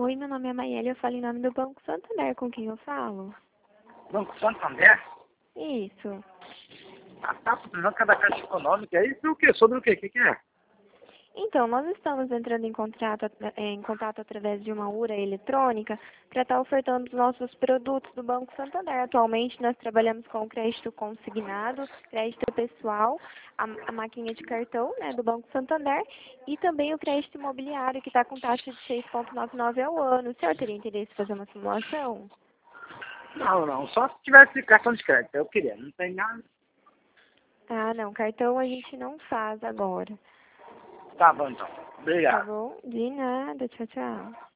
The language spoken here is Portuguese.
Oi, meu nome é Maiele, eu falo em nome do Banco Santander, com quem eu falo? Banco Santander? Isso. Ah, tá, precisando da Caixa Econômica. Isso o quê? Sobre o quê? O que é? Então, nós estamos entrando em contato através de uma URA eletrônica para estar ofertando os nossos produtos do Banco Santander. Atualmente, nós trabalhamos com crédito consignado, crédito pessoal, a maquininha de cartão, né, do Banco Santander, e também o crédito imobiliário, que está com taxa de 6,99 ao ano. O senhor teria interesse em fazer uma simulação? Não, não. Só se tivesse cartão de crédito. Eu queria. Não tem nada. Ah, não, cartão a gente não faz agora. Tá bom, então. Tá Obrigado. bom? De nada, tchau, tchau.